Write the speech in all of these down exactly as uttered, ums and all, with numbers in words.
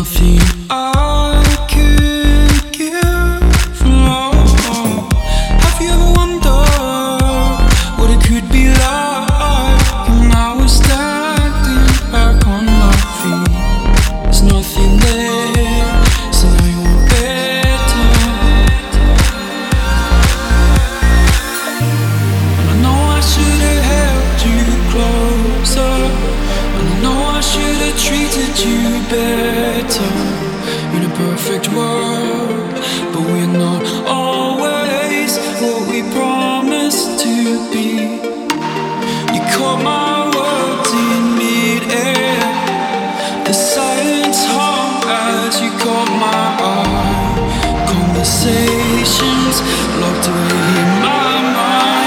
nothing I could give. No. Have you ever wondered what it could be like? And I was standing back on my feet. There's nothing there, so now you want better. And I know I should have held you closer, and I know I should have treated you better in a perfect world, but we're not always what we promised to be. You caught my words in mid-air. The silence hung as you caught my eye. Conversations locked away in my mind.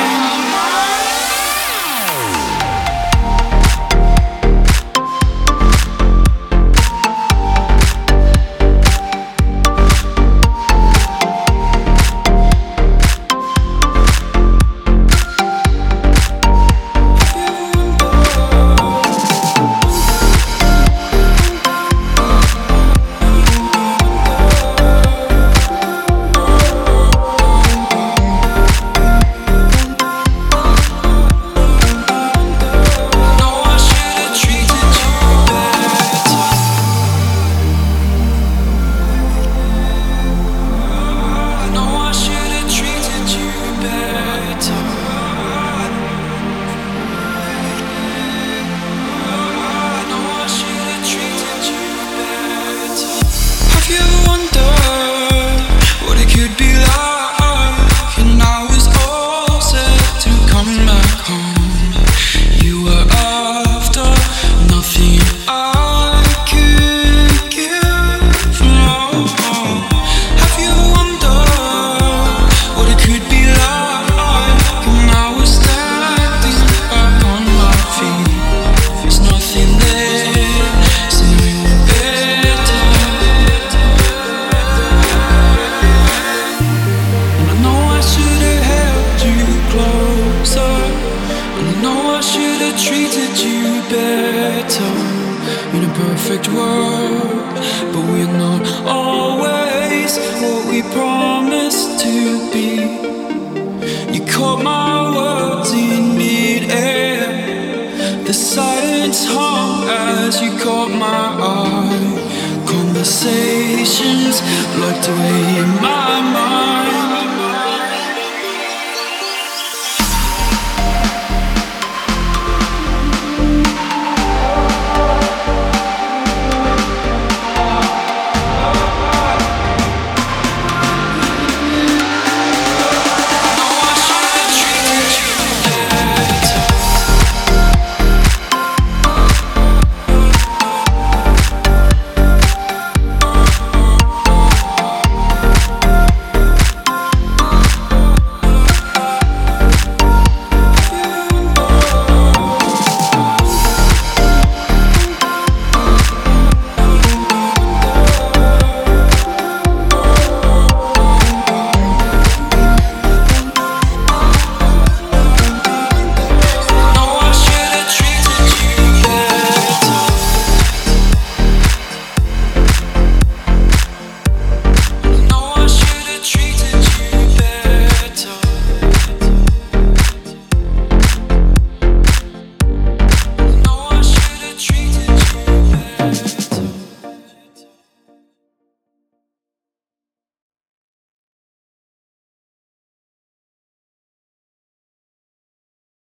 Treated you better in a perfect world, but we're not always what we promised to be. You caught my words in mid-air. The silence hung as you caught my eye. Conversations locked away in my mind.